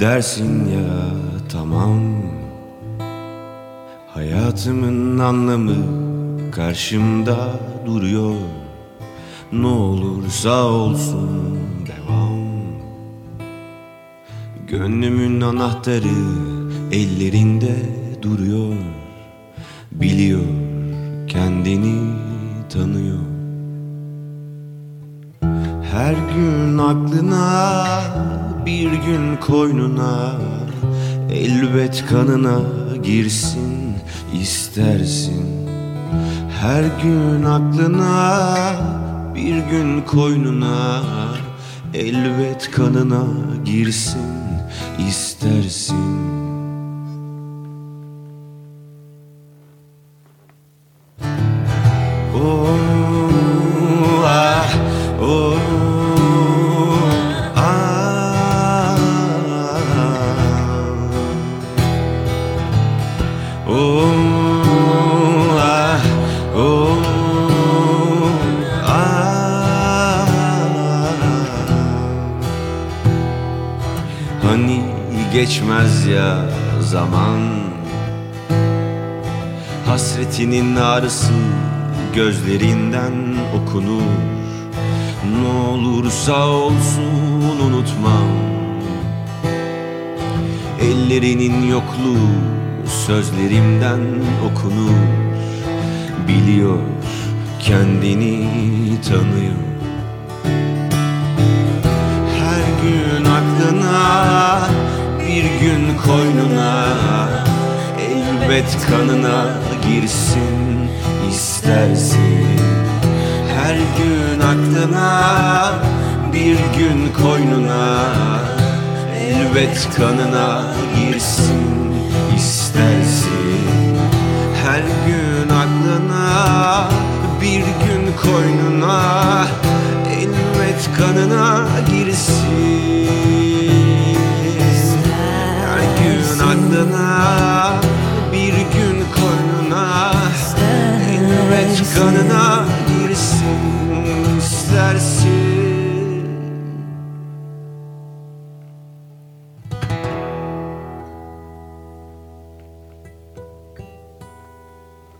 Dersin ya tamam, hayatımın anlamı karşımda duruyor. Ne olursa olsun devam. Gönlümün anahtarı ellerinde duruyor. Biliyor, kendini tanıyor. Her gün aklına, bir gün koynuna, elbet kanına girsin istersin. Her gün aklına, bir gün koynuna, elbet kanına girsin istersin. Oh, ah, oh, ah, oh, ah, oh, ah. Hani geçmez ya zaman, hasretinin ağrısı gözlerinden okunur. Ne olursa olsun unutmam. Ellerinin yokluğu sözlerimden okunur. Biliyor, kendini tanıyor. Her gün aklına, bir gün koynuna, elbet kanına girsin istersin. Her gün aklına, bir gün koynuna, elbet kanına girsin istersin. Her gün aklına, bir gün koynuna, elbet kanına girsin. Her gün aklına, bir gün koynuna, elbet kanına